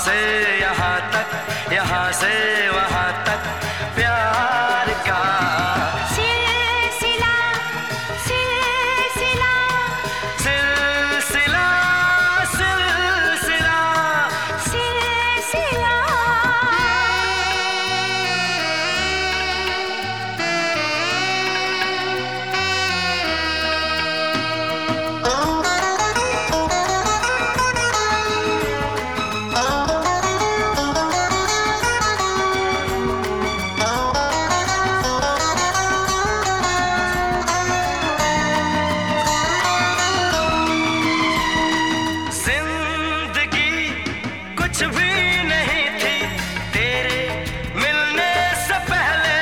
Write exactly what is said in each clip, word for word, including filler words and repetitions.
से यहाँ तक, यहाँ से वहाँ तक प्यार का सिलसिला सिलसिला सिलसिला सिलसिला सिलसिला कुछ भी नहीं थी तेरे मिलने से पहले,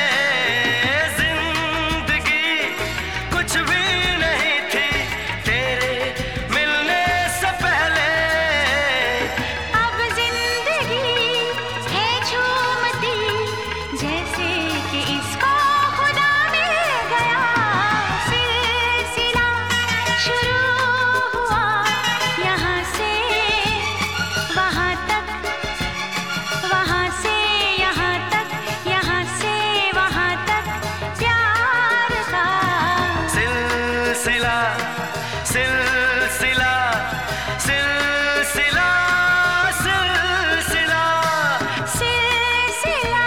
जिंदगी कुछ भी नहीं थी तेरे मिलने से पहले। अब जिंदगी है झूमती जैसे कि इसको खुदा मिल गया। सिलसिला शुरू हुआ यहाँ से वहाँ तक, वहाँ से यहाँ तक, यहाँ से वहाँ तक प्यार का सिलसिला सिलसिला सिलसिला सिलसिला सिलसिला।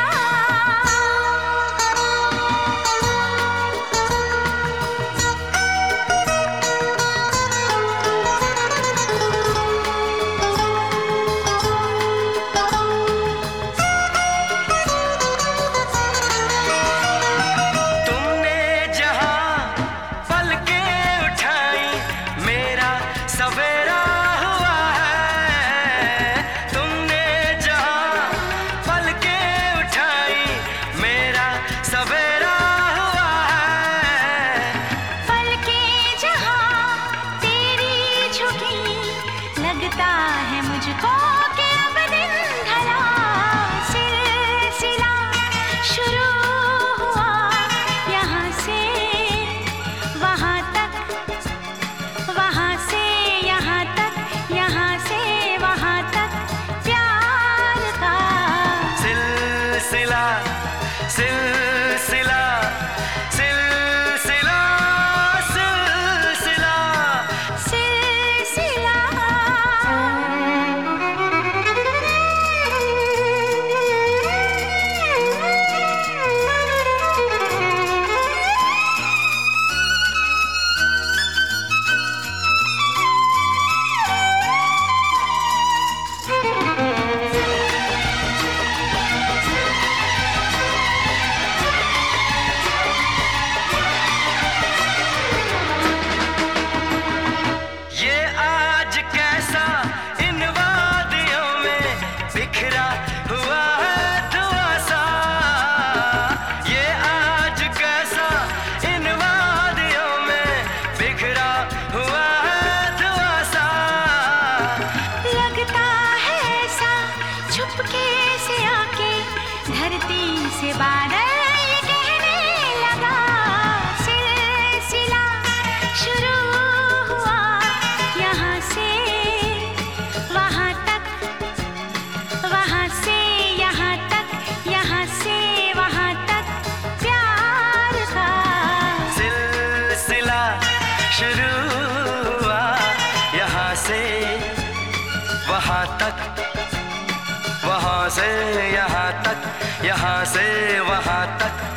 तुमने जहाँ पलकें उठाई मेरा सवेरा हुआ है। तुमने जहाँ पलकें उठाई मेरा सवेरा हुआ है। पलकें जहाँ तेरी झुकी लगता है मुझको कि अब दिन ढला। सिलसिला शुरू हुआ यहाँ से वहाँ तक, वहाँ से यहाँ तक, यहाँ से वहाँ तक प्यार का सिलसिला सिलसिला सिलसिला सिलसिला सिलसिला। ये आज कैसा इन वादियों में बिखरा हुआ है धुआं सा। ये आज कैसा इन वादियों में बिखरा हुआ है धुआं सा। लगता है ऐसा छुपके से आके धरती से बादल ये कहने लगा। सिलसिला शुरू हुआ यहाँ से वहाँ तक, वहाँ से यहाँ तक, यहाँ से वहाँ तक प्यार का सिलसिला शुरू हुआ यहाँ से वहाँ तक, वहाँ से यहाँ तक, यहाँ से वहाँ तक